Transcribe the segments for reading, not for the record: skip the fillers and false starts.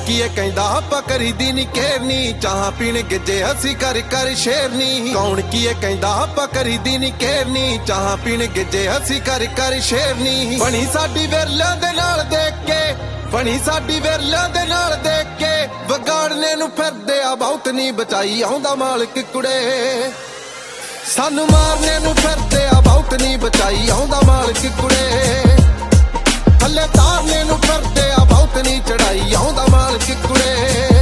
ਕੀਏ ਕਹਿੰਦਾ ਆਪਾਂ ਕਰੀਦੀ ਨੀ ਕੇਰਨੀ, ਚਾਹਾਂ ਪੀਣ ਗਿੱਜੇ ਅਸੀਂ ਕਰ ਕਰ ਸ਼ੇਰਨੀ। ਕੌਣ ਕੀਏ ਕਹਿੰਦਾ ਆਪਾਂ ਕਰੀਦੀ ਨੀ ਕੇਰਨੀ, ਚਾਹਾਂ ਪੀਣ ਗਿੱਜੇ ਅਸੀਂ ਕਰ ਕਰ ਸ਼ੇਰਨੀ। ਬਣੀ ਸਾਡੀ ਵਿਰਲਿਆਂ ਦੇ ਨਾਲ ਦੇਖ ਕੇ, ਬਣੀ ਸਾਡੀ ਵਿਰਲਿਆਂ ਦੇ ਨਾਲ ਦੇਖ ਕੇ, ਵਿਗਾੜਨੇ ਨੂੰ ਫਿਰਦੇ ਆ ਬਹੁਤ ਨੀ ਬਚਾਈ ਆਉਂਦਾ ਮਾਲਕ ਕੁੜੇ। ਸਾਨੂੰ ਮਾਰਨੇ ਨੂੰ ਫਿਰਦੇ ਆ ਬਹੁਤ ਨੀ ਬਚਾਈ ਆਉਂਦਾ ਮਾਲਕ ਕੁੜੇ। ਥੱਲੇ ਤਾਰਨੇ ਨੂੰ ਫਿਰਦੇ ਆ ਬਹੁਤ ਨੀ ਚੜਾਈ ਆਉਂਦਾ ਮਾਲਕ ਕੁੜੇ।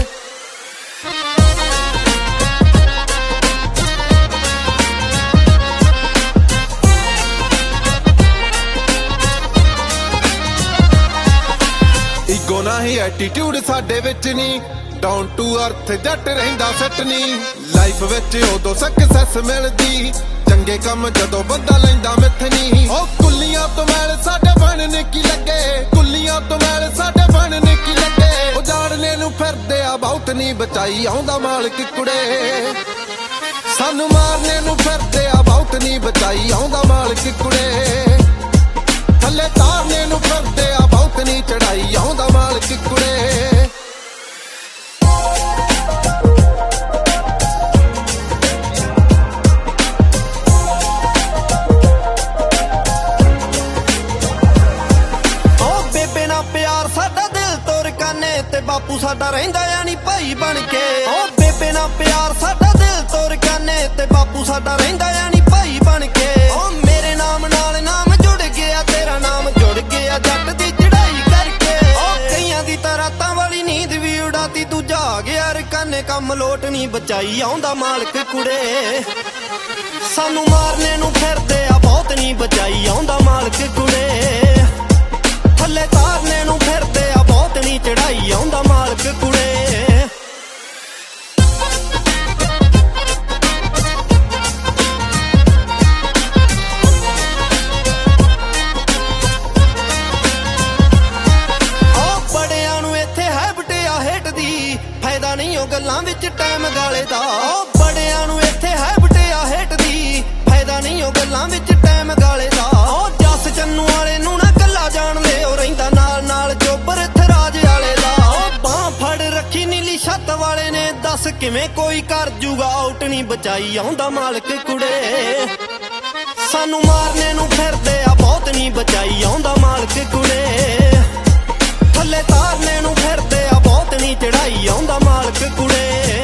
ਈਗੋ ਨਹੀਂ ਐਟੀਟਿਊਡ ਸਾਡੇ ਵਿੱਚ ਨੀ, ਡਾਊਨ ਟੂ ਅਰਥ ਜੱਟ ਰਹਿੰਦਾ ਸੱਟ ਨੀ। ਲਾਈਫ ਵਿੱਚ ਉਦੋਂ ਸਕਸੈਸ ਮਿਲਦੀ, ਚੰਗੇ ਕੰਮ ਜਦੋਂ ਬੰਦਾ ਲੈਂਦਾ ਮਿੱਥਨੀ। ਉਹ ਕੁੱਲੀਆਂ ਤੋਂ ਮੈਲ ਸਾਡੇ ਬਣਨ ਕੀ ਲੱਗੇ, ਕੁੱਲੀਆਂ ਤੋਂ ਮੈਲ ਸਾਡੇ ਬਣਨ ਕੀ ਲੱਗੇ। ਉਜਾੜਨੇ ਨੂੰ ਫਿਰਦੇ ਆ ਬਹੁਤ ਨੀ ਬਚਾਈ ਆਉਂਦਾ ਮਾਲਕ ਕੁੜੇ। ਸਾਨੂੰ ਮਾਰਨੇ ਨੂੰ ਫਿਰਦੇ ਆ ਬਹੁਤ ਨੀ ਬਚਾਈ ਆਉਂਦਾ ਮਾਲਕ ਕੁੜੇ। ਥੱਲੇ ਤਾਰਨੇ ਨੂੰ ਫਿਰਦੇ ਆ ਬਹੁਤ ਨੀ ਚੜਾਈ ਆਉਂਦਾ ਮਾਲਕ ਕੁੜੇ। ਤੇ ਬਾਪੂ ਸਾਡਾ ਰਹਿੰਦਾ ਯਾਨੀ ਭਾਈ ਬਣ ਕੇ। ਓ ਬੇਬੇ ਨਾਲ ਪਿਆਰ ਸਾਡਾ ਦਿਲ ਤੋਂ ਰਕਾਨੇ, ਤੇ ਬਾਪੂ ਸਾਡਾ ਰਹਿੰਦਾ ਯਾਨੀ ਭਾਈ ਬਣ ਕੇ। ਓ ਮੇਰੇ ਨਾਮ ਨਾਲ ਨਾਮ ਜੁੜ ਗਿਆ, ਤੇਰਾ ਨਾਮ ਜੁੜ ਗਿਆ ਜੱਟ ਦੀ ਚੜਾਈ ਕਰਕੇ। ਓ ਕਈਆਂ ਦੀ ਤਾਂ ਰਾਤਾਂ ਵਾਲੀ ਨੀਂਦ ਵੀ ਉਡਾਤੀ, ਤੂੰ ਜਾਗ ਯਾਰ ਰਕਾਨੇ ਕੰਮ ਲੋਟ ਨੀ ਬਚਾਈ ਆਉਂਦਾ ਮਾਲਕ ਕੁੜੇ। ਸਾਨੂੰ ਮਾਰਨੇ ਨੂੰ ਫਿਰਦੇ ਆ ਬਹੁਤ ਨੀ ਬਚਾਈ ਆਉਂਦਾ ਮਾਲਕ ਕੁੜੇ। ਥੱਲੇ ਤਾਰਨੇ ਨੂੰ ਫਿਰਦੇ ਆ ਬਹੁਤ ਨੀ ਚੜਾਈ ਆਉਂਦਾ ਮਾਲਕ ਕੁੜੇ। ਓ ਬੜਿਆਂ ਨੂੰ ਇੱਥੇ ਹੈਬਿਟ ਆ ਹੇਟ ਦੀ, ਫਾਇਦਾ ਨਹੀਂ ਉਹ ਗੱਲਾਂ ਵਿੱਚ ਟਾਈਮ ਗਾਲੇ ਦਾ। ਓ ਬੜਿਆਂ ਨੂੰ ਇੱਥੇ ਹੈਬਿਟ ਆ ਹੇਟ ਦੀ, ਫਾਇਦਾ ਨਹੀਂ ਉਹ ਗੱਲਾਂ ਵਿੱਚ ਟਾਈਮ ਗਾਲੇ ਦਾ। ਓ ਜੱਸ ਚੰਨੂ ਵਾਲੇ ਨੂੰ ਨਾ ਕੱਲਾ ਜਾਣ ਲੈ, ਉਹ ਰਹਿੰਦਾ ਨਾਲ ਨਾਲ ਚੋਬਰ ਇੱਥੇ ਰਾਜ ਵਾਲੇ ਦਾ। ਓ ਬਾਂਹ ਫੜ ਰੱਖੀ ਨੀਲੀ ਛੱਤ ਵਾਲੇ ਨੇ, ਦੱਸ ਕਿਵੇਂ ਕੋਈ ਕਰ ਜੂਗਾ ਆਊਟ ਨੀ ਬਚਾਈ ਆਉਂਦਾ ਮਾਲਕ ਕੁੜੇ। ਸਾਨੂੰ ਮਾਰਨੇ ਨੂੰ ਫਿਰਦੇ ਆ ਬਹੁਤ ਨੀ ਬਚਾਈ ਆਉਂਦਾ ਮਾਲਕ ਕੁੜੇ। ਥੱਲੇ ਤਾਰਨੇ ਨੂੰ ਫਿਰਦੇ ਆ ਬਹੁਤ ਨੀ ਚੜਾਈ ਆਉਂਦਾ ਮਾਲਕ ਕੁੜੇ।